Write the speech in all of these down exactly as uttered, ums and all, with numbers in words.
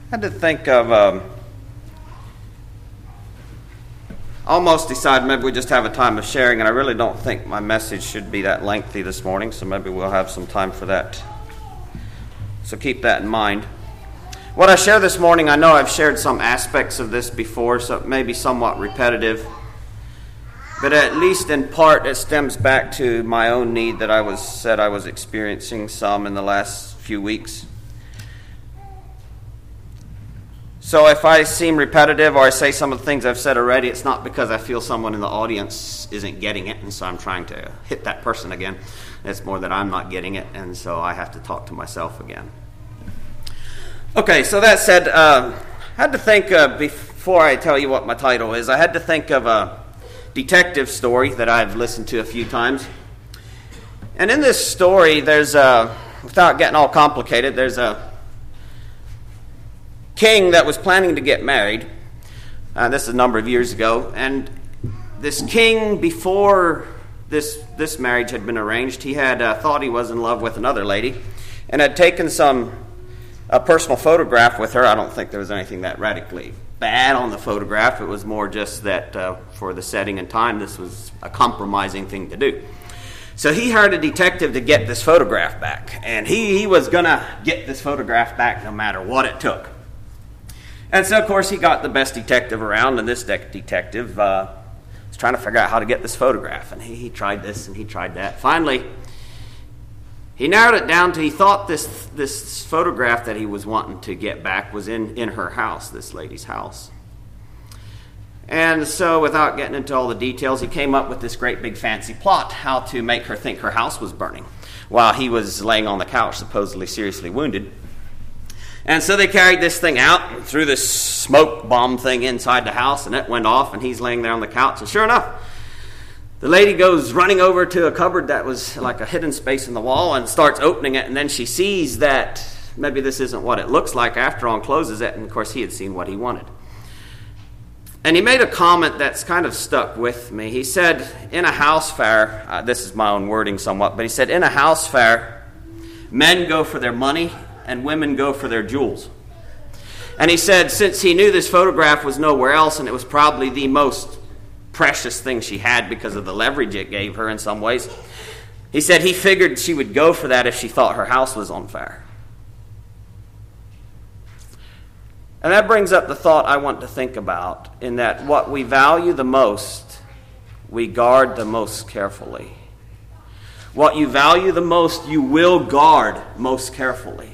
had to think of, um, almost decided maybe we just have a time of sharing, and I really don't think my message should be that lengthy this morning, so maybe we'll have some time for that. So keep that in mind. What I share this morning, I know I've shared some aspects of this before, so it may be somewhat repetitive, but at least in part it stems back to my own need that I was said I was experiencing some in the last few weeks. So if I seem repetitive or I say some of the things I've said already, it's not because I feel someone in the audience isn't getting it, and so I'm trying to hit that person again. It's more that I'm not getting it, and so I have to talk to myself again. Okay, so that said, uh, I had to think, uh, before I tell you what my title is, I had to think of a detective story that I've listened to a few times. And in this story, there's a, without getting all complicated, there's a king that was planning to get married. Uh, this is a number of years ago. And this king, before this this marriage had been arranged, he had uh, thought he was in love with another lady and had taken some a personal photograph with her. I don't think there was anything that radically bad on the photograph. It was more just that uh, for the setting and time, this was a compromising thing to do. So he hired a detective to get this photograph back. And he, he was going to get this photograph back no matter what it took. And so, of course, he got the best detective around, and this de- detective uh, was trying to figure out how to get this photograph. And he, he tried this and he tried that. Finally, he narrowed it down to he thought this this photograph that he was wanting to get back was in, in her house, this lady's house. And so, without getting into all the details, he came up with this great big fancy plot how to make her think her house was burning while he was laying on the couch, supposedly seriously wounded. And so they carried this thing out and threw this smoke bomb thing inside the house, and it went off, and he's laying there on the couch. And sure enough, the lady goes running over to a cupboard that was like a hidden space in the wall and starts opening it, and then she sees that maybe this isn't what it looks like after all, and closes it, and of course he had seen what he wanted. And he made a comment that's kind of stuck with me. He said, in a house fair, uh, this is my own wording somewhat, but he said, in a house fair, men go for their money and women go for their jewels. And he said, since he knew this photograph was nowhere else, and it was probably the most precious thing she had because of the leverage it gave her in some ways, he said he figured she would go for that if she thought her house was on fire. And that brings up the thought I want to think about, in that what we value the most, we guard the most carefully. What you value the most, you will guard most carefully.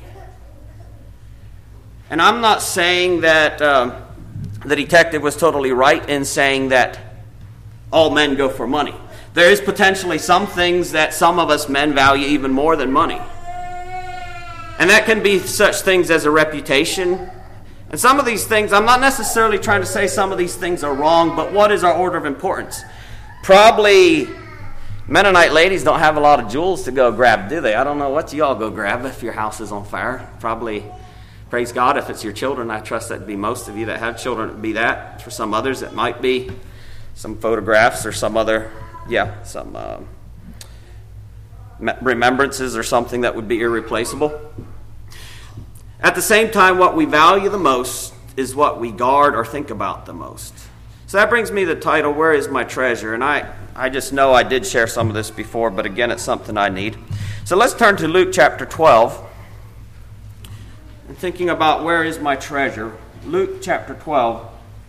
And I'm not saying that um, the detective was totally right in saying that all men go for money. There is potentially some things that some of us men value even more than money. And that can be such things as a reputation. And some of these things, I'm not necessarily trying to say some of these things are wrong, but what is our order of importance? Probably Mennonite ladies don't have a lot of jewels to go grab, do they? I don't know what you all go grab if your house is on fire. Probably, praise God, if it's your children. I trust that would be most of you that have children, it would be that. For some others, it might be some photographs or some other, yeah, some uh, remembrances or something that would be irreplaceable. At the same time, what we value the most is what we guard or think about the most. So that brings me to the title, Where is My Treasure? And I, I just know I did share some of this before, but again, it's something I need. So let's turn to Luke chapter twelve. And thinking about where is my treasure. Luke chapter twelve.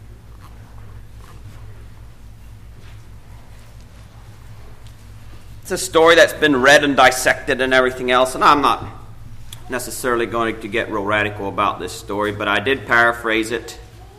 It's a story that's been read and dissected and everything else, and I'm not necessarily going to get real radical about this story, but I did paraphrase it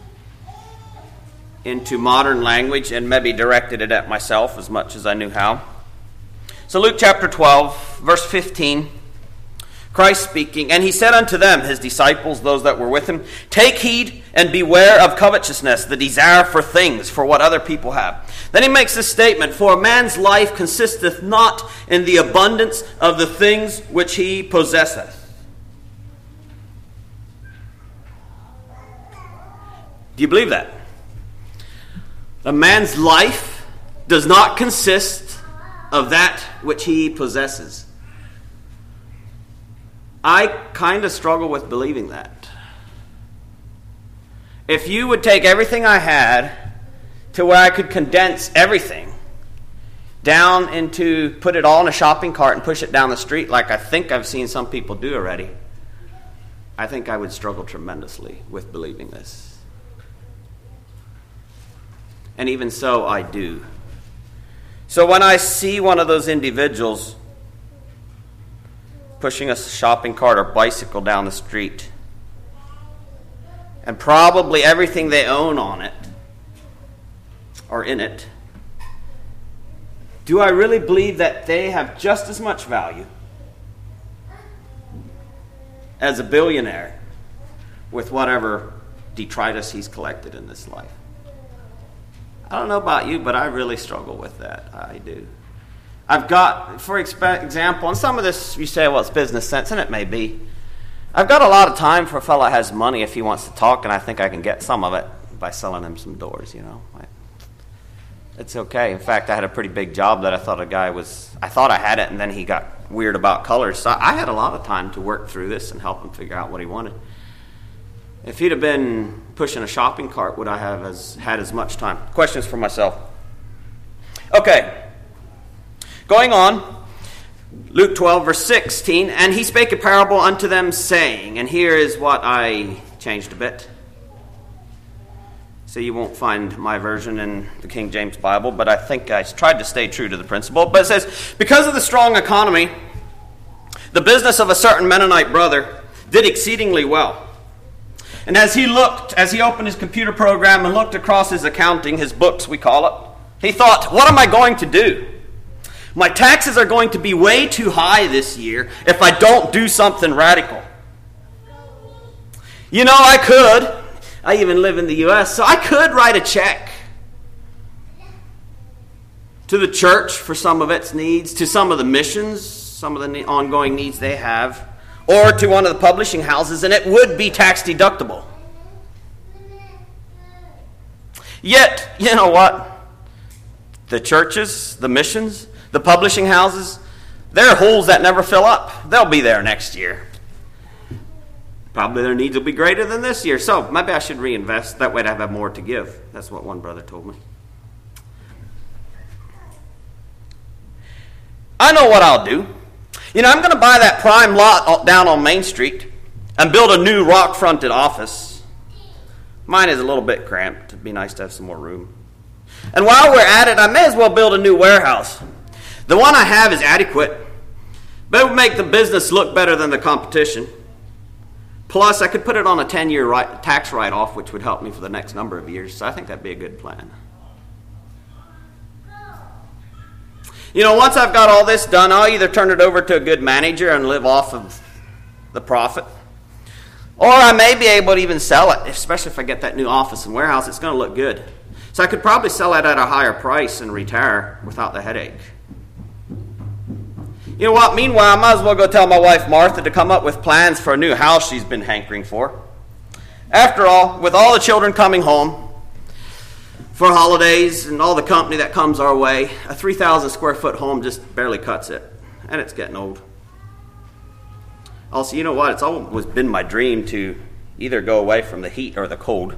into modern language and maybe directed it at myself as much as I knew how. So Luke chapter twelve, verse fifteen, Christ speaking, and he said unto them, his disciples, those that were with him, take heed and beware of covetousness, the desire for things, for what other people have. Then he makes this statement, for a man's life consisteth not in the abundance of the things which he possesseth. Do you believe that? A man's life does not consist of that which he possesses. I kind of struggle with believing that. if you would take everything I had to where I could condense everything down into, put it all in a shopping cart and push it down the street like I think I've seen some people do already, I think I would struggle tremendously with believing this. And even so, I do. So when I see one of those individuals pushing a shopping cart or bicycle down the street, and probably everything they own on it or in it, do I really believe that they have just as much value as a billionaire with whatever detritus he's collected in this life? I don't know about you, but I really struggle with that. I do. I've got, for example, and some of this you say, well, it's business sense, and it may be. I've got a lot of time for a fellow that has money if he wants to talk, and I think I can get some of it by selling him some doors, you know. It's okay. In fact, I had a pretty big job that I thought a guy was, I thought I had it, and then he got weird about colors. So I had a lot of time to work through this and help him figure out what he wanted. If he'd have been pushing a shopping cart, would I have as, had as much time? Questions for myself. Okay. Going on. Luke twelve, verse sixteen. And he spake a parable unto them, saying, and here is what I changed a bit. So you won't find my version in the King James Bible, but I think I tried to stay true to the principle. But it says, because of the strong economy, the business of a certain Mennonite brother did exceedingly well. And as he looked, as he opened his computer program and looked across his accounting, his books we call it, he thought, what am I going to do? My taxes are going to be way too high this year if I don't do something radical. You know, I could. I even live in the U S, so I could write a check to the church for some of its needs, to some of the missions, some of the ongoing needs they have, or to one of the publishing houses, and it would be tax deductible. Yet, you know what? The churches, the missions, the publishing houses, they're holes that never fill up. They'll be there next year. Probably their needs will be greater than this year. So maybe I should reinvest. That way I'd have more to give. That's what one brother told me. I know what I'll do. You know, I'm going to buy that prime lot down on Main Street and build a new rock-fronted office. Mine is a little bit cramped. It'd be nice to have some more room. And while we're at it, I may as well build a new warehouse. The one I have is adequate, but it would make the business look better than the competition. Plus, I could put it on a ten-year right, tax write-off, which would help me for the next number of years. So I think that'd be a good plan. You know, once I've got all this done, I'll either turn it over to a good manager and live off of the profit, or I may be able to even sell it, especially if I get that new office and warehouse. It's going to look good. So I could probably sell it at a higher price and retire without the headache. You know what? Meanwhile, I might as well go tell my wife Martha to come up with plans for a new house she's been hankering for. After all, with all the children coming home for holidays and all the company that comes our way, a three thousand square foot home just barely cuts it. And it's getting old. Also, you know what? It's always been my dream to either go away from the heat or the cold.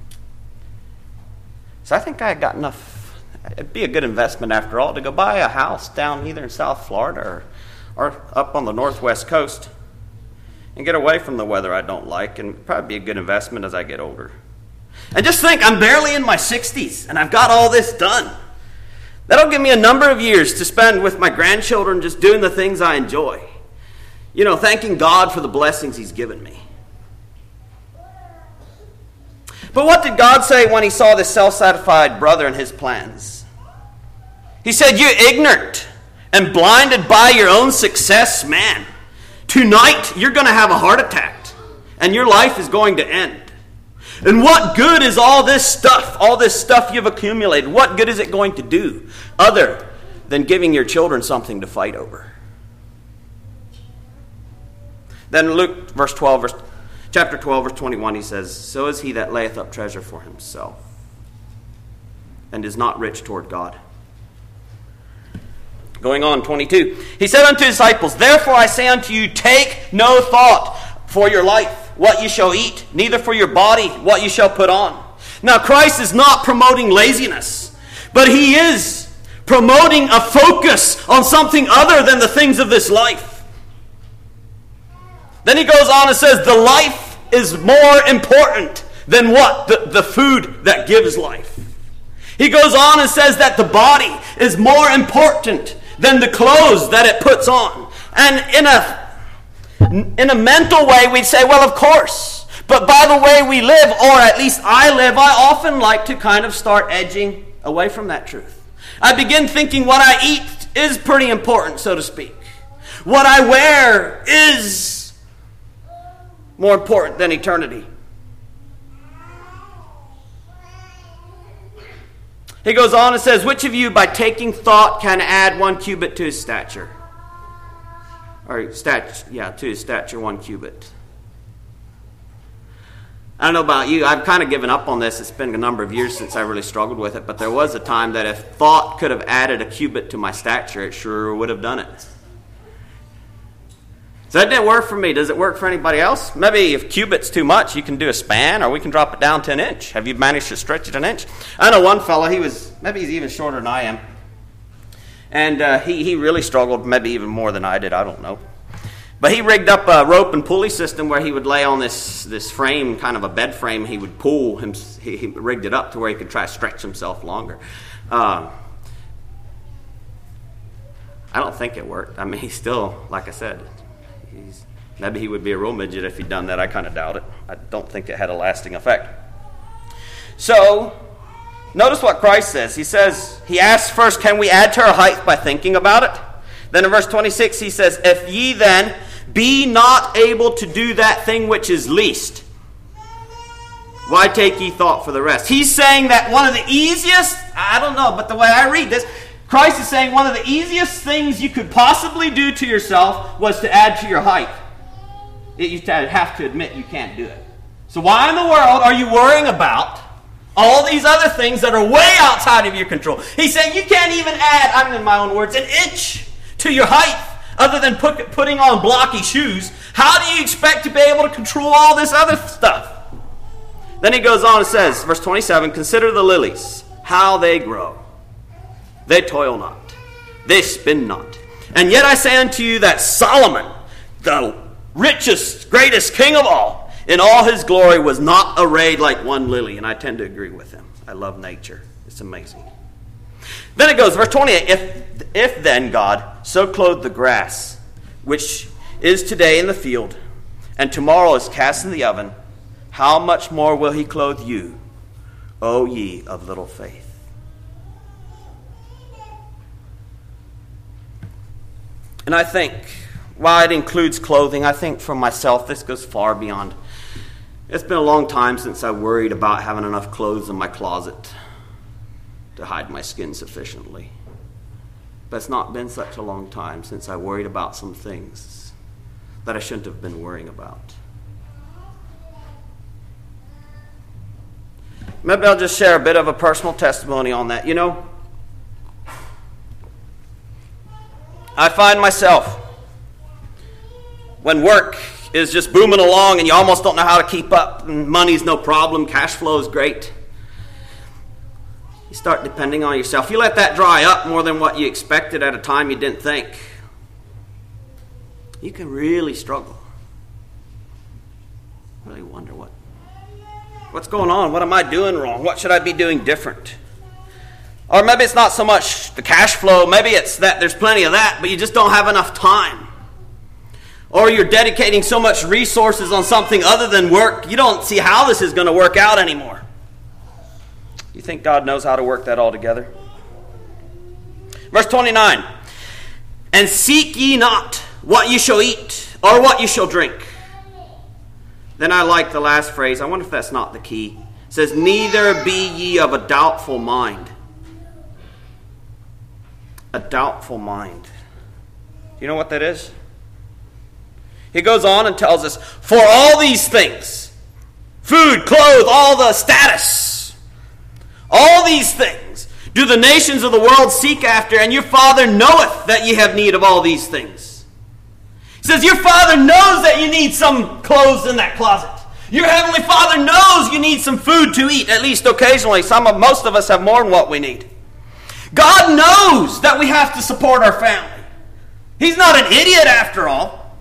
So I think I got enough. It'd be a good investment, after all, to go buy a house down either in South Florida or, or up on the northwest coast and get away from the weather I don't like, and probably be a good investment as I get older. And just think, I'm barely in my sixties, and I've got all this done. That'll give me a number of years to spend with my grandchildren just doing the things I enjoy. You know, thanking God for the blessings He's given me. But what did God say when He saw this self-satisfied brother and his plans? He said, you ignorant and blinded by your own success, man. Tonight you're going to have a heart attack and your life is going to end. And what good is all this stuff, all this stuff you've accumulated? What good is it going to do other than giving your children something to fight over? Then Luke verse twelve, verse Chapter twelve, verse twenty-one, he says, so is he that layeth up treasure for himself, and is not rich toward God. Going on, twenty-two. He said unto his disciples, therefore I say unto you, take no thought for your life, what you shall eat, neither for your body what you shall put on. Now, Christ is not promoting laziness, but he is promoting a focus on something other than the things of this life. Then he goes on and says, the life is more important than what? The, the food that gives life. He goes on and says that the body is more important than the clothes that it puts on. And in a, in a mental way, we'd say, well, of course. But by the way we live, or at least I live, I often like to kind of start edging away from that truth. I begin thinking what I eat is pretty important, so to speak. What I wear is more important than eternity. He goes on and says, which of you by taking thought can add one cubit to his stature? Or, stat, yeah, to his stature, one cubit. I don't know about you, I've kind of given up on this. It's been a number of years since I really struggled with it, but there was a time that if thought could have added a cubit to my stature, it sure would have done it. So that didn't work for me. Does it work for anybody else? Maybe if cubit's too much, you can do a span, or we can drop it down to an inch. Have you managed to stretch it an inch? I know one fellow, he was, maybe he's even shorter than I am. And uh, he, he really struggled, maybe even more than I did, I don't know. But he rigged up a rope and pulley system where he would lay on this, this frame, kind of a bed frame. He would pull, him, he, he rigged it up to where he could try to stretch himself longer. Uh, I don't think it worked. I mean, he's still, like I said, He's, maybe he would be a real midget if he'd done that. I kind of doubt it. I don't think it had a lasting effect. So, notice what Christ says. He says, he asks first, can we add to our height by thinking about it? Then in verse twenty-six, he says, if ye then be not able to do that thing which is least, why take ye thought for the rest? He's saying that one of the easiest, I don't know, but the way I read this, Christ is saying one of the easiest things you could possibly do to yourself was to add to your height. You have to admit you can't do it. So why in the world are you worrying about all these other things that are way outside of your control? He's saying you can't even add, I'm in my own words, an inch to your height other than put, putting on blocky shoes. How do you expect to be able to control all this other stuff? Then he goes on and says, verse twenty-seven, consider the lilies, how they grow. They toil not, they spin not. And yet I say unto you that Solomon, the richest, greatest king of all, in all his glory was not arrayed like one lily. And I tend to agree with him. I love nature. It's amazing. Then it goes, verse twenty-eight, if, if then God so clothed the grass, which is today in the field, and tomorrow is cast in the oven, how much more will he clothe you, O ye of little faith? And I think, while it includes clothing, I think for myself, this goes far beyond. It's been a long time since I worried about having enough clothes in my closet to hide my skin sufficiently. But it's not been such a long time since I worried about some things that I shouldn't have been worrying about. Maybe I'll just share a bit of a personal testimony on that. You know, I find myself, when work is just booming along and you almost don't know how to keep up, and money's no problem, cash flow is great, you start depending on yourself. You let that dry up more than what you expected at a time you didn't think, you can really struggle. Really wonder what, what's going on? What am I doing wrong? What should I be doing different? Or maybe it's not so much the cash flow. Maybe it's that there's plenty of that, but you just don't have enough time. Or you're dedicating so much resources on something other than work, you don't see how this is going to work out anymore. You think God knows how to work that all together? Verse twenty-nine, and seek ye not what you shall eat or what you shall drink. Then I like the last phrase. I wonder if that's not the key. It says, neither be ye of a doubtful mind. A doubtful mind. Do you know what that is? He goes on and tells us, for all these things, food, clothes, all the status, all these things, do the nations of the world seek after, and your Father knoweth that ye have need of all these things. He says, your Father knows that you need some clothes in that closet. Your Heavenly Father knows you need some food to eat, at least occasionally. Some of, most of us have more than what we need. God knows that we have to support our family. He's not an idiot after all.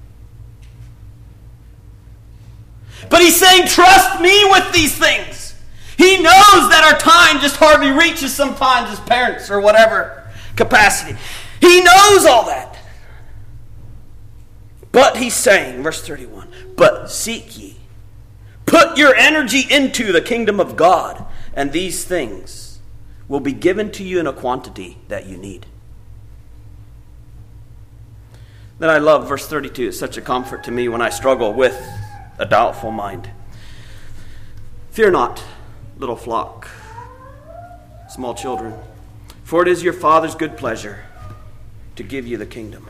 But He's saying, trust me with these things. He knows that our time just hardly reaches sometimes as parents or whatever capacity. He knows all that. But He's saying, verse thirty-one, but seek ye. Put your energy into the kingdom of God, and these things will be given to you in a quantity that you need. Then I love verse thirty-two. It's such a comfort to me when I struggle with a doubtful mind. Fear not, little flock, small children, for it is your Father's good pleasure to give you the kingdom.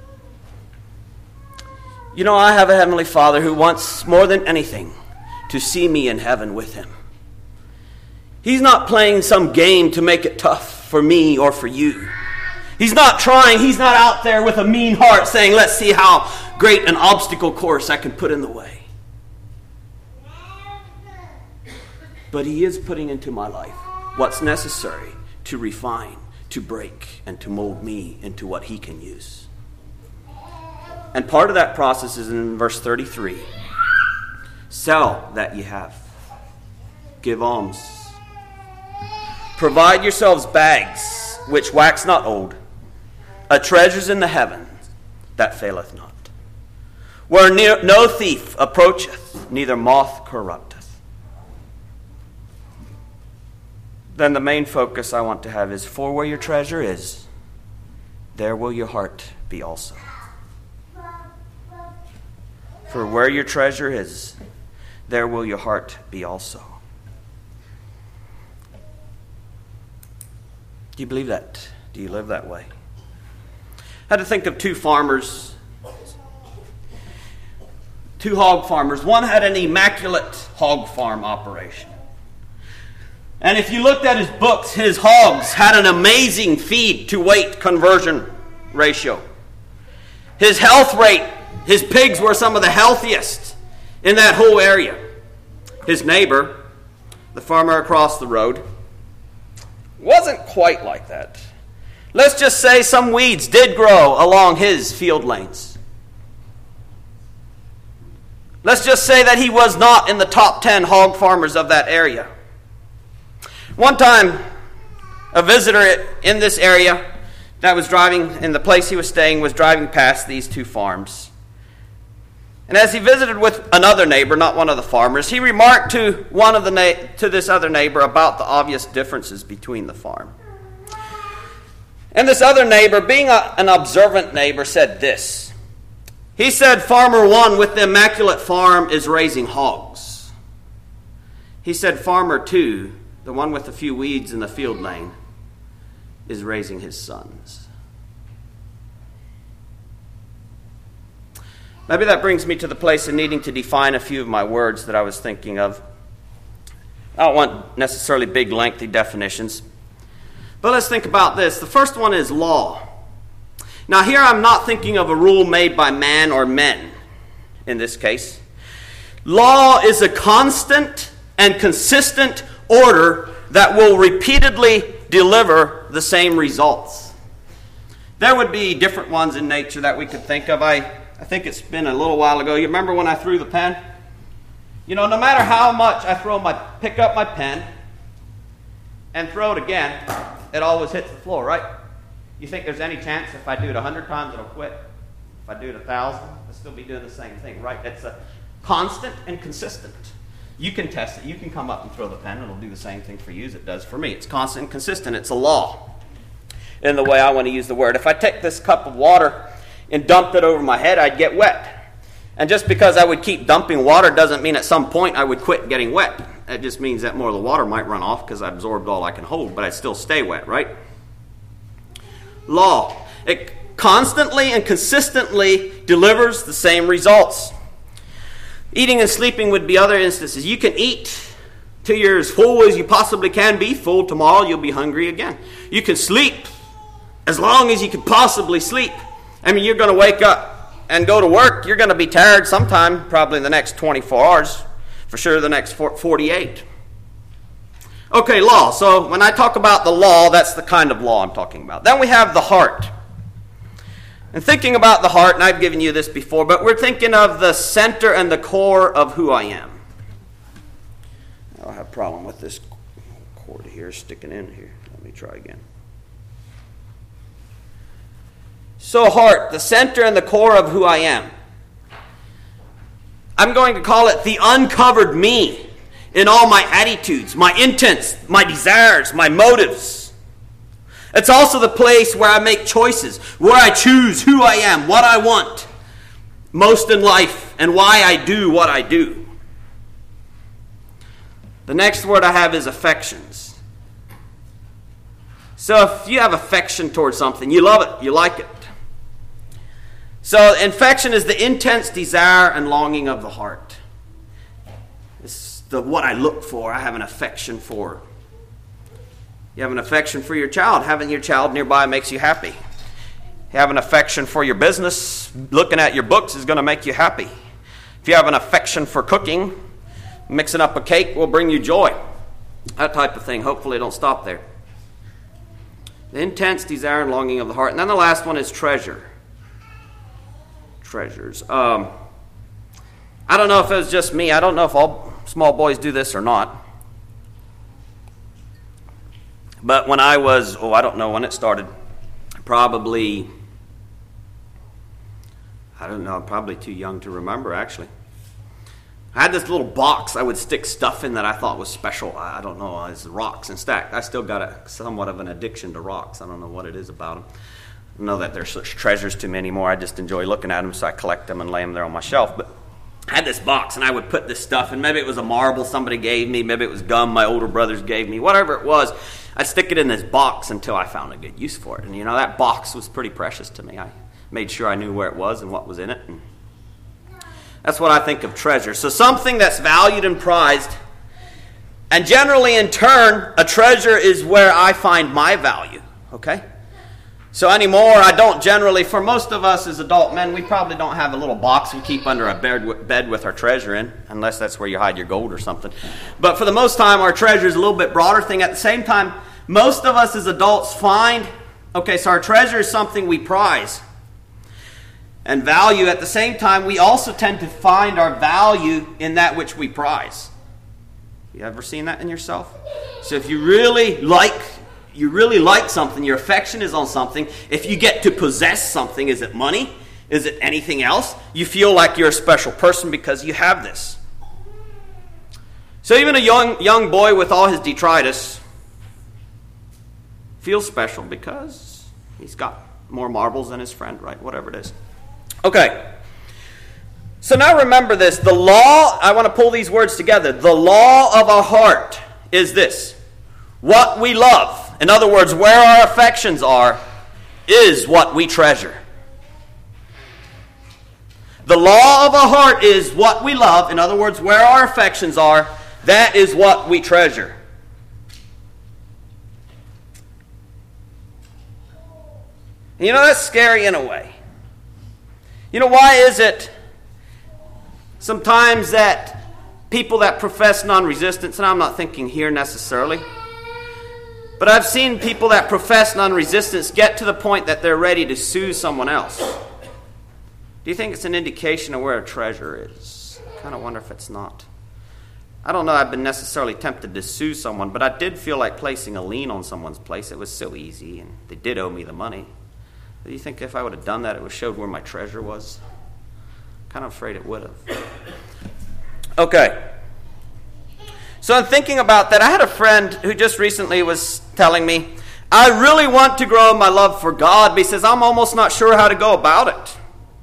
You know, I have a Heavenly Father who wants more than anything to see me in heaven with Him. He's not playing some game to make it tough for me or for you. He's not trying, He's not out there with a mean heart saying, let's see how great an obstacle course I can put in the way. But He is putting into my life what's necessary to refine, to break, and to mold me into what He can use. And part of that process is in verse thirty-three. Sell that ye have. Give alms. Provide yourselves bags which wax not old, a treasures in the heavens that faileth not, where no thief approacheth, neither moth corrupteth. Then the main focus I want to have is, for where your treasure is, there will your heart be also. For where your treasure is, there will your heart be also. Do you believe that? Do you live that way? I had to think of two farmers, two hog farmers. One had an immaculate hog farm operation. And if you looked at his books, his hogs had an amazing feed to weight conversion ratio. His health rate, his pigs were some of the healthiest in that whole area. His neighbor, the farmer across the road, wasn't quite like that. Let's just say some weeds did grow along his field lanes. Let's just say that he was not in the top ten hog farmers of that area. One time, a visitor in this area that was driving, in the place he was staying, was driving past these two farms. And as he visited with another neighbor, not one of the farmers, he remarked to one of the na- to this other neighbor about the obvious differences between the farm. And this other neighbor, being a, an observant neighbor, said this. He said, Farmer one with the immaculate farm is raising hogs. He said, Farmer two, the one with a few weeds in the field lane, is raising his sons. Maybe that brings me to the place of needing to define a few of my words that I was thinking of. I don't want necessarily big, lengthy definitions. But let's think about this. The first one is law. Now here I'm not thinking of a rule made by man or men in this case. Law is a constant and consistent order that will repeatedly deliver the same results. There would be different ones in nature that we could think of. I, I think it's been a little while ago. You remember when I threw the pen? You know, no matter how much I throw my, pick up my pen and throw it again, it always hits the floor, right? You think there's any chance if I do it a hundred times it'll quit? If I do it a thousand, I'll still be doing the same thing, right? It's a constant and consistent. You can test it. You can come up and throw the pen and it'll do the same thing for you as it does for me. It's constant and consistent. It's a law in the way I want to use the word. If I take this cup of water and dumped it over my head, I'd get wet. And just because I would keep dumping water doesn't mean at some point I would quit getting wet. It just means that more of the water might run off because I absorbed all I can hold, but I'd still stay wet, right? Law. It constantly and consistently delivers the same results. Eating and sleeping would be other instances. You can eat till you're as full as you possibly can be. Full tomorrow, you'll be hungry again. You can sleep as long as you can possibly sleep. I mean, you're going to wake up and go to work, you're going to be tired sometime, probably in the next twenty-four hours, for sure the next forty-eight. Okay, law. So when I talk about the law, that's the kind of law I'm talking about. Then we have the heart. And thinking about the heart, and I've given you this before, but we're thinking of the center and the core of who I am. I have a problem with this cord here sticking in here. Let me try again. So heart, the center and the core of who I am. I'm going to call it the uncovered me in all my attitudes, my intents, my desires, my motives. It's also the place where I make choices, where I choose who I am, what I want most in life, and why I do what I do. The next word I have is affections. So if you have affection towards something, you love it, you like it. So affection is the intense desire and longing of the heart. It's the what I look for, I have an affection for. You have an affection for your child. Having your child nearby makes you happy. You have an affection for your business. Looking at your books is going to make you happy. If you have an affection for cooking, mixing up a cake will bring you joy. That type of thing. Hopefully it don't stop there. The intense desire and longing of the heart. And then the last one is treasure. Treasures. Um, I don't know if it was just me. I don't know if all small boys do this or not. But when I was, oh, I don't know when it started, probably, I don't know, I'm probably too young to remember, actually. I had this little box I would stick stuff in that I thought was special. I don't know, it's rocks and stacked. I still got a somewhat of an addiction to rocks. I don't know what it is about them. I don't know that they're such treasures to me anymore. I just enjoy looking at them, so I collect them and lay them there on my shelf. But I had this box, and I would put this stuff in. Maybe it was a marble somebody gave me. Maybe it was gum my older brothers gave me. Whatever it was, I'd stick it in this box until I found a good use for it. And, you know, that box was pretty precious to me. I made sure I knew where it was and what was in it. And that's what I think of treasure. So something that's valued and prized. And generally, in turn, a treasure is where I find my value. Okay? So anymore, I don't generally, for most of us as adult men, we probably don't have a little box we keep under a bed with our treasure in, unless that's where you hide your gold or something. But for the most time, our treasure is a little bit broader thing. At the same time, most of us as adults find, okay, so our treasure is something we prize and value. At the same time, we also tend to find our value in that which we prize. You ever seen that in yourself? So if you really like You really like something, your affection is on something. If you get to possess something, is it money? Is it anything else? You feel like you're a special person because you have this. So even a young young boy with all his detritus feels special because he's got more marbles than his friend, right? Whatever it is. Okay. So now remember this. The law, I want to pull these words together. The law of our heart is this. What we love. In other words, where our affections are, is what we treasure. The law of our heart is what we love. In other words, where our affections are, that is what we treasure. And you know, that's scary in a way. You know, why is it sometimes that people that profess non-resistance, and I'm not thinking here necessarily, but I've seen people that profess non-resistance get to the point that they're ready to sue someone else. Do you think it's an indication of where a treasure is? I kind of wonder if it's not. I don't know, I've been necessarily tempted to sue someone, but I did feel like placing a lien on someone's place. It was so easy, and they did owe me the money. Do you think if I would have done that, it would have showed where my treasure was? I'm kind of afraid it would have. Okay. So in thinking about that, I had a friend who just recently was telling me, I really want to grow in my love for God, but he says, I'm almost not sure how to go about it.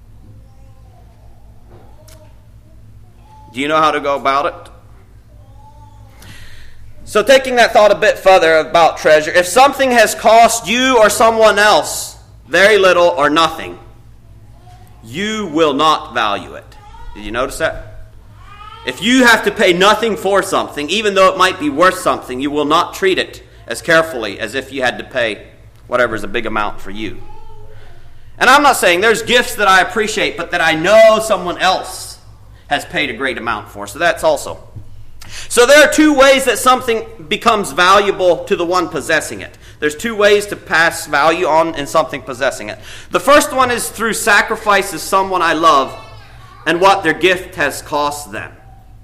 Do you know how to go about it? So taking that thought a bit further about treasure, if something has cost you or someone else very little or nothing, you will not value it. Did you notice that? If you have to pay nothing for something, even though it might be worth something, you will not treat it as carefully as if you had to pay whatever is a big amount for you. And I'm not saying there's gifts that I appreciate, but that I know someone else has paid a great amount for. So that's also. So there are two ways that something becomes valuable to the one possessing it. There's two ways to pass value on in something possessing it. The first one is through sacrifice of someone I love and what their gift has cost them.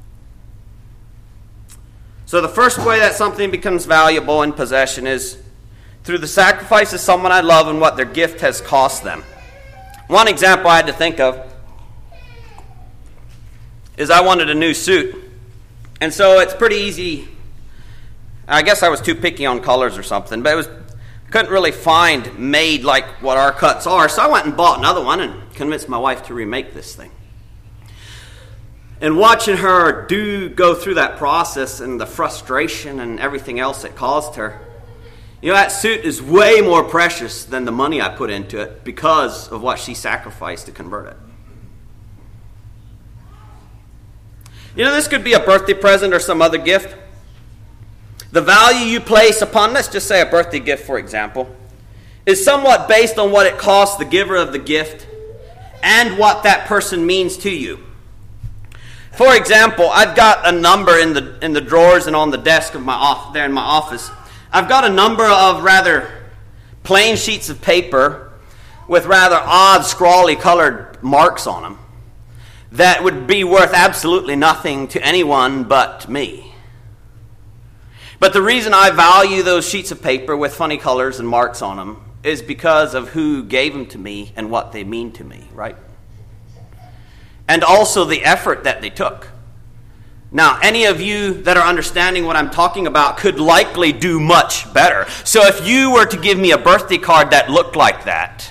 So the first way that something becomes valuable in possession is through the sacrifice of someone I love and what their gift has cost them. One example I had to think of is I wanted a new suit. And so it's pretty easy. I guess I was too picky on colors or something, but it was couldn't really find made like what our cuts are. So I went and bought another one and convinced my wife to remake this thing. And watching her do go through that process and the frustration and everything else it caused her, you know, that suit is way more precious than the money I put into it because of what she sacrificed to convert it. You know, this could be a birthday present or some other gift. The value you place upon, let's just say a birthday gift, for example, is somewhat based on what it costs the giver of the gift and what that person means to you. For example, I've got a number in the in the drawers and on the desk of my off there in my office. I've got a number of rather plain sheets of paper with rather odd, scrawly colored marks on them that would be worth absolutely nothing to anyone but me. But the reason I value those sheets of paper with funny colors and marks on them is because of who gave them to me and what they mean to me, right? And also the effort that they took. Now, any of you that are understanding what I'm talking about could likely do much better. So if you were to give me a birthday card that looked like that,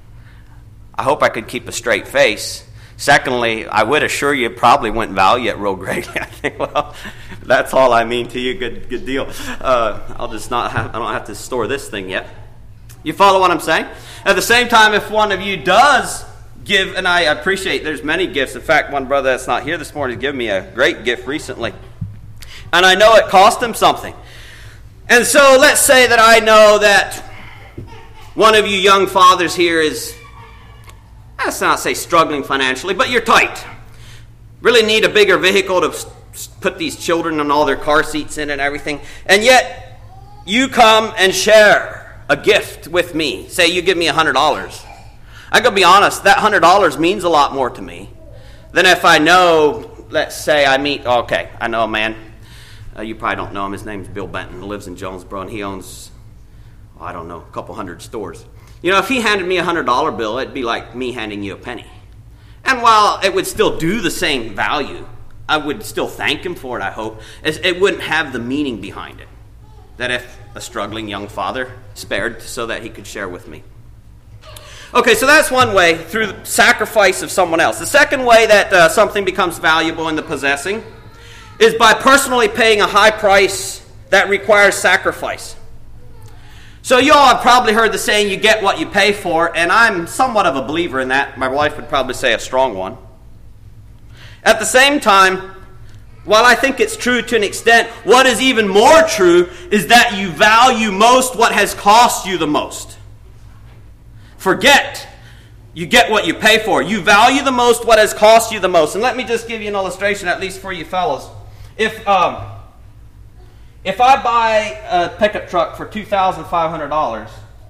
I hope I could keep a straight face. Secondly, I would assure you it probably wouldn't value it real greatly. I think, well, that's all I mean to you. Good, good deal. Uh, I'll just not have, I don't have to store this thing yet. You follow what I'm saying? At the same time, if one of you does give, and I appreciate there's many gifts. In fact, one brother that's not here this morning has given me a great gift recently. And I know it cost him something. And so let's say that I know that one of you young fathers here is, let's not say struggling financially, but you're tight. Really need a bigger vehicle to put these children and all their car seats in and everything. And yet, you come and share a gift with me. Say you give me one hundred dollars. I'm going to be honest, that one hundred dollars means a lot more to me than if I know, let's say I meet, okay, I know a man. Uh, you probably don't know him. His name's Bill Benton. He lives in Jonesboro, and he owns, oh, I don't know, a couple hundred stores. You know, if he handed me a one hundred dollar bill, it'd be like me handing you a penny. And while it would still do the same value, I would still thank him for it, I hope. It wouldn't have the meaning behind it that if a struggling young father spared so that he could share with me. Okay, so that's one way, through the sacrifice of someone else. The second way that uh, something becomes valuable in the possessing is by personally paying a high price that requires sacrifice. So you all have probably heard the saying, you get what you pay for, and I'm somewhat of a believer in that. My wife would probably say a strong one. At the same time, while I think it's true to an extent, what is even more true is that you value most what has cost you the most. Forget you get what you pay for. You value the most what has cost you the most. And let me just give you an illustration, at least for you fellows. If um, if I buy a pickup truck for two thousand five hundred dollars,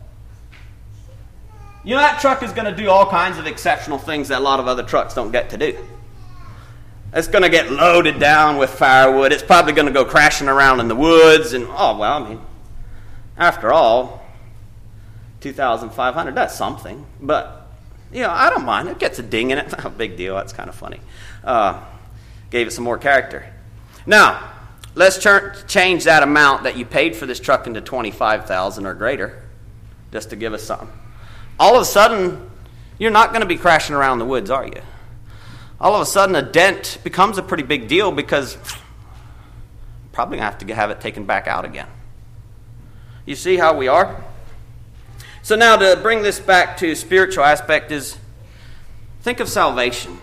you know that truck is going to do all kinds of exceptional things that a lot of other trucks don't get to do. It's going to get loaded down with firewood. It's probably going to go crashing around in the woods. And, oh, well, I mean, after all, two thousand five hundred dollars, that's something. But, you know, I don't mind. It gets a ding in it. Not a big deal. That's kind of funny. Uh, gave it some more character. Now, let's ch- change that amount that you paid for this truck into twenty-five thousand dollars or greater, just to give us something. All of a sudden, you're not going to be crashing around the woods, are you? All of a sudden, a dent becomes a pretty big deal because I'm probably going to have to have it taken back out again. You see how we are? So now to bring this back to spiritual aspect is, think of salvation.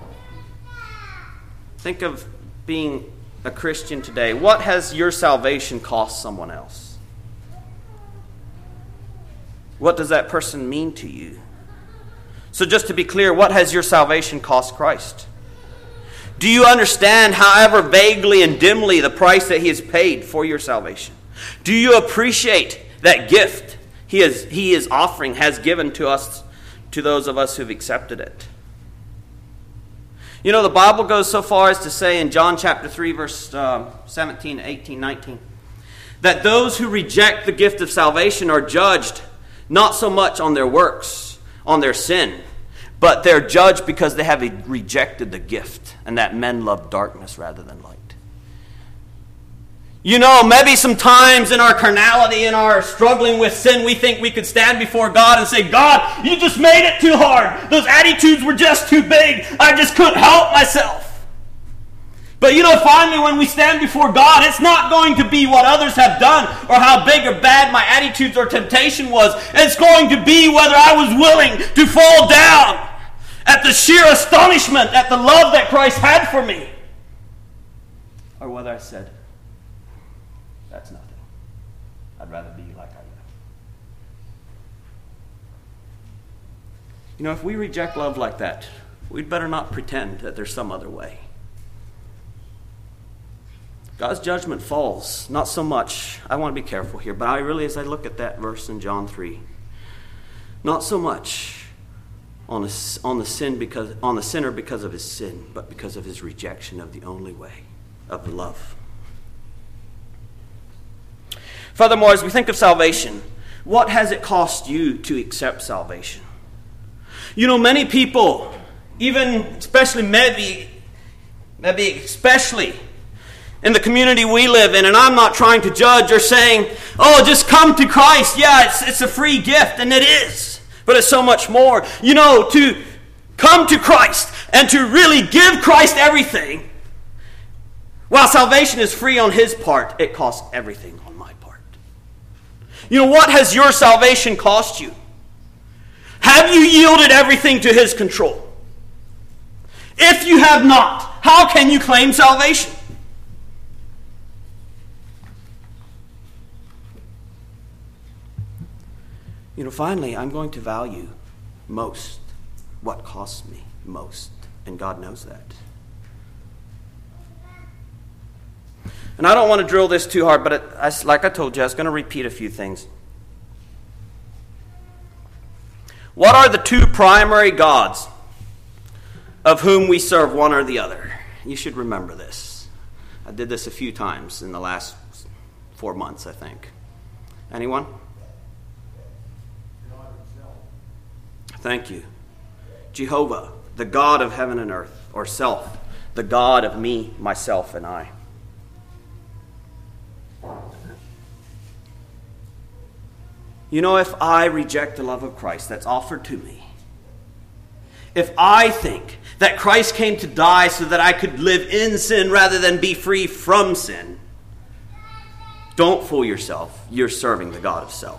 Think of being a Christian today. What has your salvation cost someone else? What does that person mean to you? So just to be clear, what has your salvation cost Christ? Do you understand, however vaguely and dimly, the price that he has paid for your salvation? Do you appreciate that gift he is, he is offering, has given to us, to those of us who've accepted it? You know, the Bible goes so far as to say in John chapter three, verse uh, seventeen, eighteen, nineteen, that those who reject the gift of salvation are judged not so much on their works, on their sin, but they're judged because they have rejected the gift, and that men love darkness rather than light. You know, maybe sometimes in our carnality, in our struggling with sin, we think we could stand before God and say, God, you just made it too hard. Those attitudes were just too big. I just couldn't help myself. But you know, finally, when we stand before God, it's not going to be what others have done or how big or bad my attitudes or temptation was. It's going to be whether I was willing to fall down at the sheer astonishment at the love that Christ had for me, or whether I said, that's nothing. I'd rather be like I am. You know, if we reject love like that, we'd better not pretend that there's some other way. God's judgment falls, not so much, I want to be careful here, but I really, as I look at that verse in John three, not so much on, a, on the sin because on the sinner because of his sin, but because of his rejection of the only way, of love. Furthermore, as we think of salvation, what has it cost you to accept salvation? You know, many people, even especially maybe, maybe especially in the community we live in, and I'm not trying to judge, are saying, oh, just come to Christ. Yeah, it's, it's a free gift, and it is. But it's so much more. You know, to come to Christ and to really give Christ everything, while salvation is free on his part, it costs everything on my part. You know, what has your salvation cost you? Have you yielded everything to his control? If you have not, how can you claim salvation? You know, finally, I'm going to value most what costs me most, and God knows that. And I don't want to drill this too hard, but it, I, like I told you, I was going to repeat a few things. What are the two primary gods of whom we serve, one or the other? You should remember this. I did this a few times in the last four months, I think. Anyone? Thank you. Jehovah, the God of heaven and earth, or self, the God of me, myself, and I. You know, if I reject the love of Christ that's offered to me, if I think that Christ came to die so that I could live in sin rather than be free from sin, don't fool yourself. You're serving the God of self.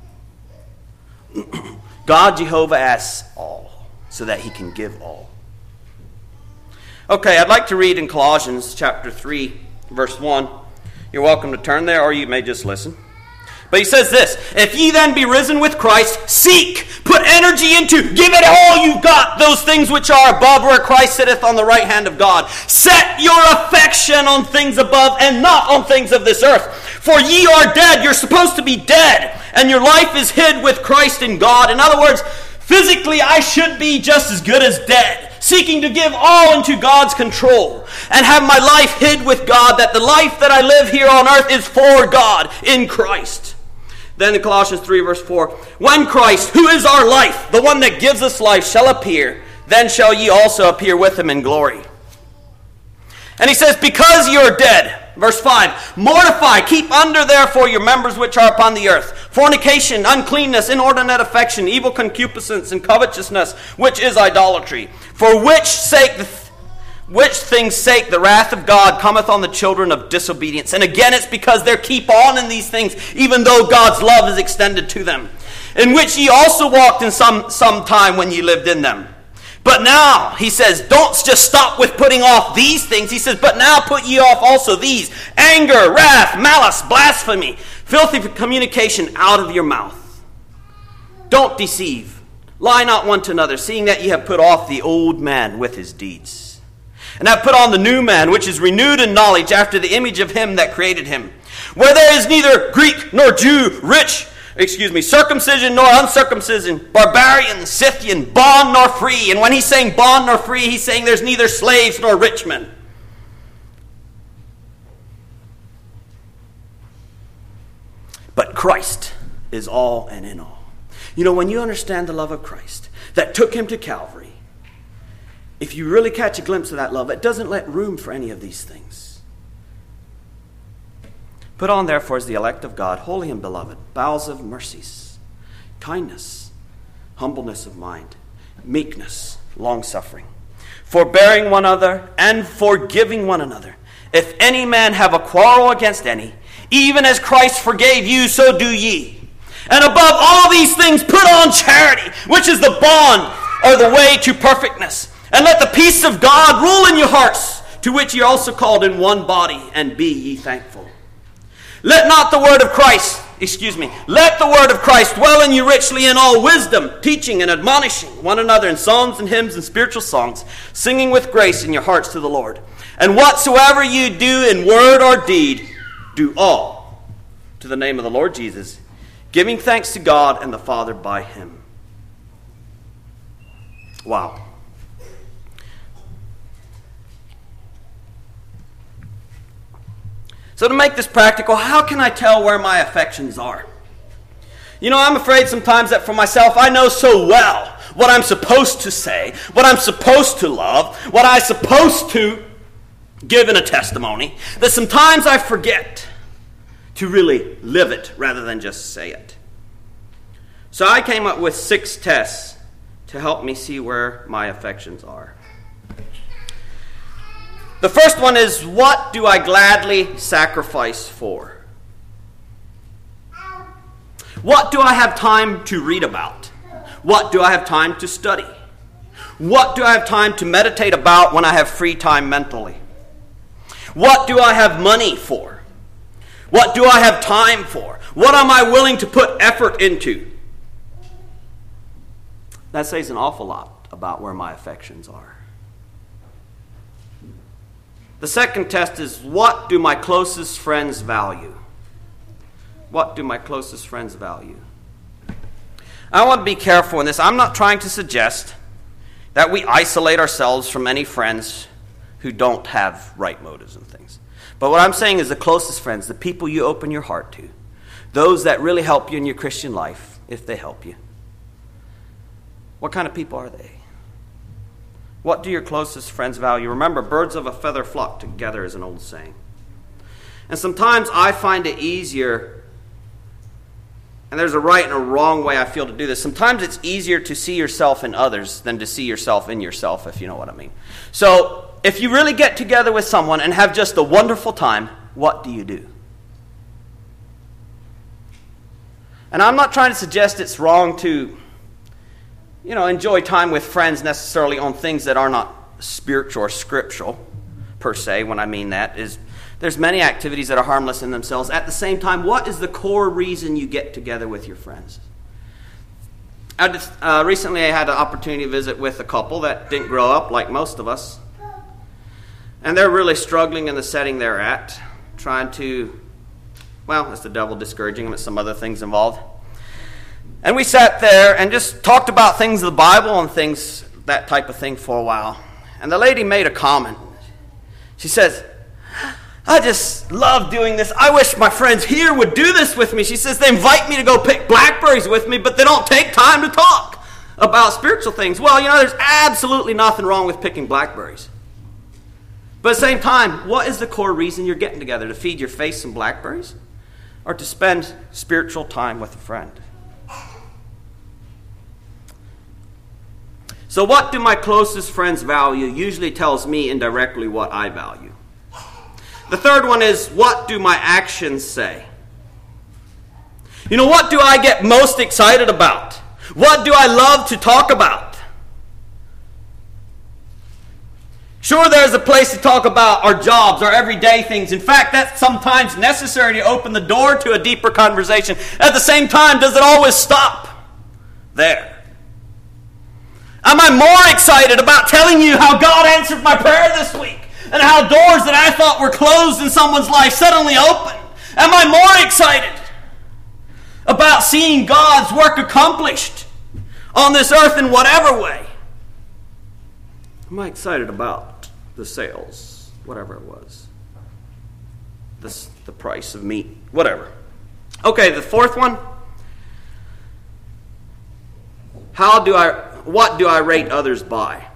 God, Jehovah, asks all so that he can give all. Okay, I'd like to read in Colossians chapter three, verse one. You're welcome to turn there, or you may just listen. But he says this, if ye then be risen with Christ, seek, put energy into, give it all you've got, those things which are above, where Christ sitteth on the right hand of God. Set your affection on things above and not on things of this earth. For ye are dead. You're supposed to be dead, and your life is hid with Christ in God. In other words, physically I should be just as good as dead, seeking to give all into God's control and have my life hid with God, that the life that I live here on earth is for God in Christ. Then in Colossians three, verse four, when Christ, who is our life, the one that gives us life, shall appear, then shall ye also appear with him in glory. And he says, because you are dead, verse five, mortify, keep under therefore your members which are upon the earth, fornication, uncleanness, inordinate affection, evil concupiscence, and covetousness, which is idolatry, for which sake the Which things sake the wrath of God cometh on the children of disobedience. And again, it's because they keep on in these things, even though God's love is extended to them. In which ye also walked in some, some time when ye lived in them. But now, he says, don't just stop with putting off these things. He says, but now put ye off also these: anger, wrath, malice, blasphemy, filthy communication out of your mouth. Don't deceive Lie not one to another, seeing that ye have put off the old man with his deeds, and have put on the new man, which is renewed in knowledge after the image of him that created him. Where there is neither Greek nor Jew, rich, excuse me, circumcision nor uncircumcision, barbarian, Scythian, bond nor free. And when he's saying bond nor free, he's saying there's neither slaves nor rich men. But Christ is all and in all. You know, when you understand the love of Christ that took him to Calvary, if you really catch a glimpse of that love, it doesn't let room for any of these things. Put on, therefore, as the elect of God, holy and beloved, bowels of mercies, kindness, humbleness of mind, meekness, long-suffering, forbearing one another, and forgiving one another. If any man have a quarrel against any, even as Christ forgave you, so do ye. And above all these things, put on charity, which is the bond or the way to perfectness. And let the peace of God rule in your hearts, to which ye are also called in one body, and be ye thankful. Let not the word of Christ, excuse me, let the word of Christ dwell in you richly in all wisdom, teaching and admonishing one another in psalms and hymns and spiritual songs, singing with grace in your hearts to the Lord. And whatsoever you do in word or deed, do all to the name of the Lord Jesus, giving thanks to God and the Father by him. Wow. So to make this practical, how can I tell where my affections are? You know, I'm afraid sometimes that for myself, I know so well what I'm supposed to say, what I'm supposed to love, what I'm supposed to give in a testimony, that sometimes I forget to really live it rather than just say it. So I came up with six tests to help me see where my affections are. The first one is, what do I gladly sacrifice for? What do I have time to read about? What do I have time to study? What do I have time to meditate about when I have free time mentally? What do I have money for? What do I have time for? What am I willing to put effort into? That says an awful lot about where my affections are. The second test is, what do my closest friends value? What do my closest friends value? I want to be careful in this. I'm not trying to suggest that we isolate ourselves from any friends who don't have right motives and things. But what I'm saying is the closest friends, the people you open your heart to, those that really help you in your Christian life, if they help you. What kind of people are they? What do your closest friends value? Remember, birds of a feather flock together is an old saying. And sometimes I find it easier, and there's a right and a wrong way I feel to do this. Sometimes it's easier to see yourself in others than to see yourself in yourself, if you know what I mean. So, if you really get together with someone and have just a wonderful time, what do you do? And I'm not trying to suggest it's wrong to, you know, enjoy time with friends necessarily on things that are not spiritual or scriptural, per se. When I mean that is, there's many activities that are harmless in themselves. At the same time, what is the core reason you get together with your friends? I just, uh, recently I had an opportunity to visit with a couple that didn't grow up like most of us. And they're really struggling in the setting they're at, trying to, well, it's the devil discouraging them, it's some other things involved. And we sat there and just talked about things of the Bible and things, that type of thing for a while. And the lady made a comment. She says, I just love doing this. I wish my friends here would do this with me. She says they invite me to go pick blackberries with me, but they don't take time to talk about spiritual things. Well, you know, there's absolutely nothing wrong with picking blackberries. But at the same time, what is the core reason you're getting together? To feed your face some blackberries? Or to spend spiritual time with a friend? So what do my closest friends value usually tells me indirectly what I value. The third one is, what do my actions say? You know, what do I get most excited about? What do I love to talk about? Sure, there's a place to talk about our jobs, our everyday things. In fact, that's sometimes necessary to open the door to a deeper conversation. At the same time, does it always stop there? Am I more excited about telling you how God answered my prayer this week and how doors that I thought were closed in someone's life suddenly opened? Am I more excited about seeing God's work accomplished on this earth in whatever way? Am I excited about the sales, whatever it was? The, the price of meat, whatever. Okay, the fourth one. How do I, what do I rate others by?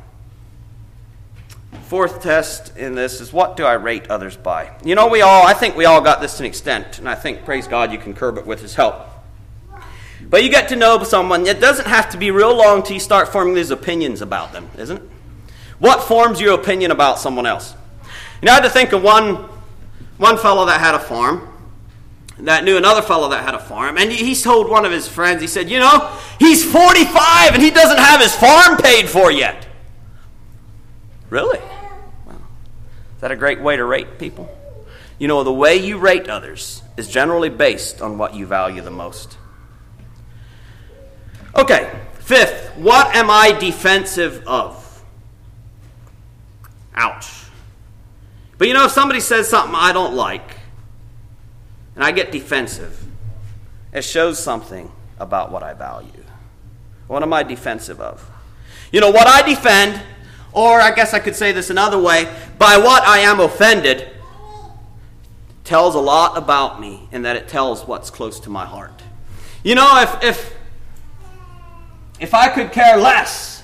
Fourth test in this is, what do I rate others by? You know, we all, I think we all got this to an extent, and I think, praise God, you can curb it with His help. But you get to know someone, it doesn't have to be real long till you start forming these opinions about them, isn't it? What forms your opinion about someone else? You know, I had to think of one, one fellow that had a farm, that knew another fellow that had a farm, and he told one of his friends, he said, you know, he's forty-five and he doesn't have his farm paid for yet. Really? Well, is that a great way to rate people? You know, the way you rate others is generally based on what you value the most. Okay, fifth, what am I defensive of? Ouch. But you know, if somebody says something I don't like, and I get defensive, it shows something about what I value. What am I defensive of? You know, what I defend, or I guess I could say this another way, by what I am offended, tells a lot about me, in that it tells what's close to my heart. You know, if if if I could care less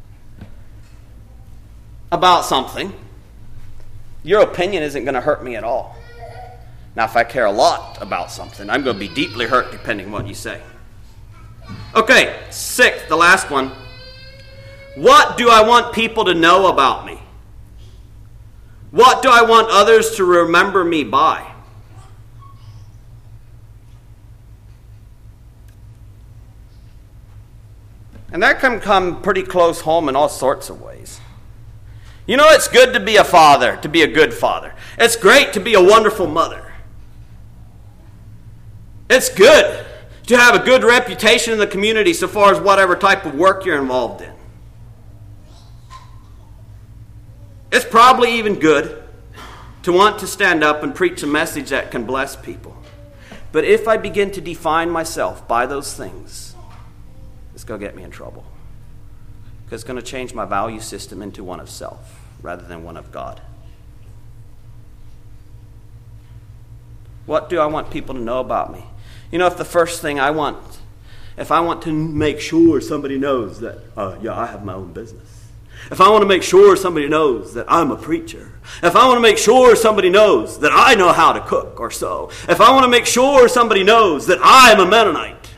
about something, your opinion isn't going to hurt me at all. Now, if I care a lot about something, I'm going to be deeply hurt depending on what you say. Okay, sixth, the last one. What do I want people to know about me? What do I want others to remember me by? And that can come pretty close home in all sorts of ways. You know, it's good to be a father, to be a good father. It's great to be a wonderful mother. It's good to have a good reputation in the community so far as whatever type of work you're involved in. It's probably even good to want to stand up and preach a message that can bless people. But if I begin to define myself by those things, it's going to get me in trouble. Because it's going to change my value system into one of self rather than one of God. What do I want people to know about me? You know, if the first thing I want, if I want to make sure somebody knows that, uh, yeah, I have my own business. If I want to make sure somebody knows that I'm a preacher. If I want to make sure somebody knows that I know how to cook or sew. If I want to make sure somebody knows that I'm a Mennonite.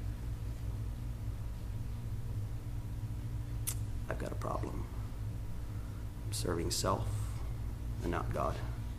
I've got a problem. I'm serving self and not God.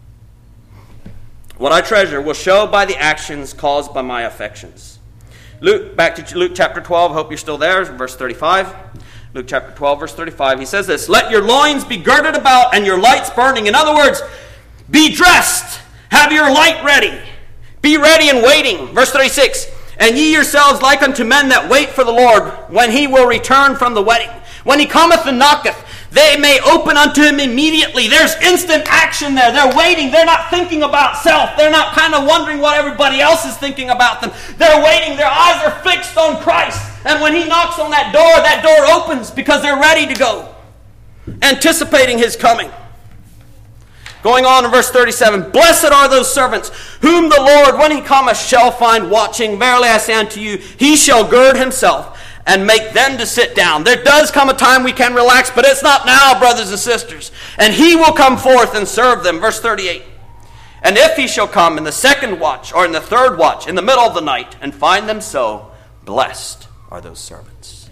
What I treasure will show by the actions caused by my affections. Luke, back to Luke chapter twelve. I hope you're still there. Verse thirty-five. Luke chapter twelve, verse thirty-five. He says this: let your loins be girded about and your lights burning. In other words, be dressed. Have your light ready. Be ready and waiting. Verse thirty-six. And ye yourselves like unto men that wait for the Lord, when he will return from the wedding. When he cometh and knocketh, they may open unto him immediately. There's instant action there. They're waiting. They're not thinking about self. They're not kind of wondering what everybody else is thinking about them. They're waiting. Their eyes are fixed on Christ. And when he knocks on that door, that door opens because they're ready to go, anticipating his coming. Going on in verse thirty-seven, blessed are those servants whom the Lord, when he cometh, shall find watching. Verily I say unto you, he shall gird himself and make them to sit down. There does come a time we can relax, but it's not now, brothers and sisters. And he will come forth and serve them. Verse thirty-eight. And if he shall come in the second watch, or in the third watch, in the middle of the night, and find them so, blessed are those servants.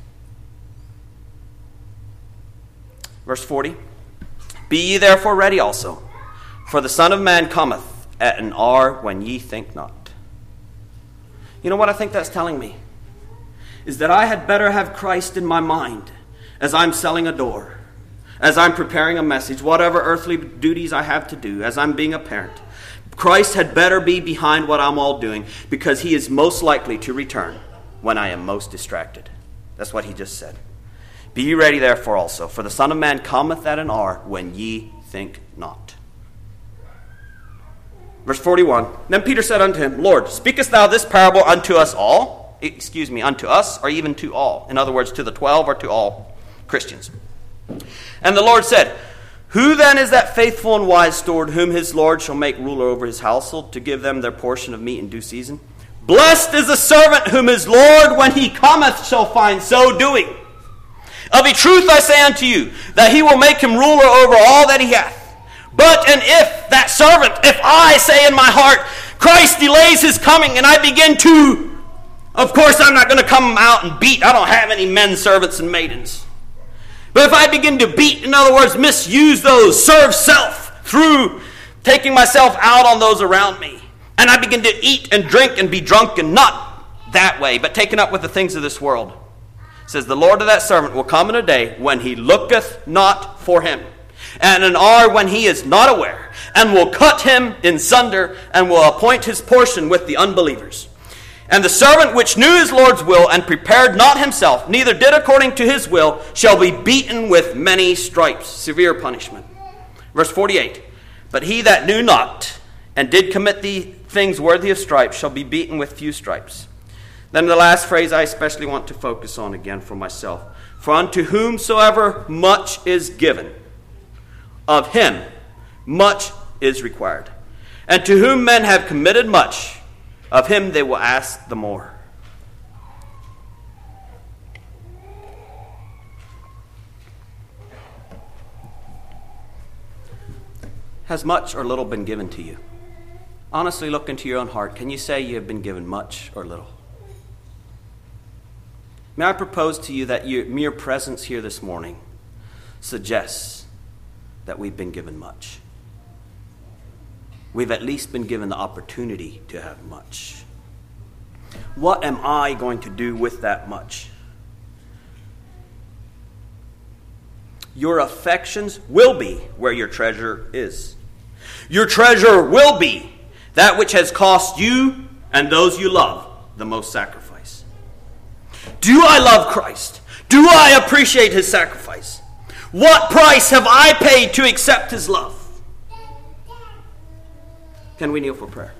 Verse forty. Be ye therefore ready also, for the Son of Man cometh at an hour when ye think not. You know what I think that's telling me? Is that I had better have Christ in my mind as I'm selling a door, as I'm preparing a message, whatever earthly duties I have to do, as I'm being a parent. Christ had better be behind what I'm all doing, because he is most likely to return when I am most distracted. That's what he just said. Be ye ready therefore also, for the Son of Man cometh at an hour when ye think not. Verse forty-one, Then Peter said unto him, Lord, speakest thou this parable unto us all? Excuse me, unto us, or even to all? In other words, to the twelve or to all Christians? And the Lord said, Who then is that faithful and wise steward, whom his Lord shall make ruler over his household, to give them their portion of meat in due season? Blessed is the servant whom his Lord, when he cometh, shall find so doing. Of a truth I say unto you, that he will make him ruler over all that he hath. But and if that servant, if I say in my heart, Christ delays his coming, and I begin to, of course I'm not going to come out and beat, I don't have any men servants and maidens. But if I begin to beat, in other words, misuse those, serve self through taking myself out on those around me, and I begin to eat and drink and be drunk, and not that way, but taken up with the things of this world, it says, the Lord of that servant will come in a day when he looketh not for him, and an hour when he is not aware, and will cut him in sunder, and will appoint his portion with the unbelievers. And the servant which knew his Lord's will, and prepared not himself, neither did according to his will, shall be beaten with many stripes, severe punishment. Verse forty-eight, But he that knew not, and did commit the things worthy of stripes, shall be beaten with few stripes. Then the last phrase I especially want to focus on again for myself. For unto whomsoever much is given, of him much is required. And to whom men have committed much, of him they will ask the more. Has much or little been given to you? Honestly, look into your own heart. Can you say you have been given much or little? May I propose to you that your mere presence here this morning suggests that we've been given much. We've at least been given the opportunity to have much. What am I going to do with that much? Your affections will be where your treasure is. Your treasure will be that which has cost you and those you love the most sacrifice. Do I love Christ? Do I appreciate his sacrifice? What price have I paid to accept his love? Can we kneel for prayer?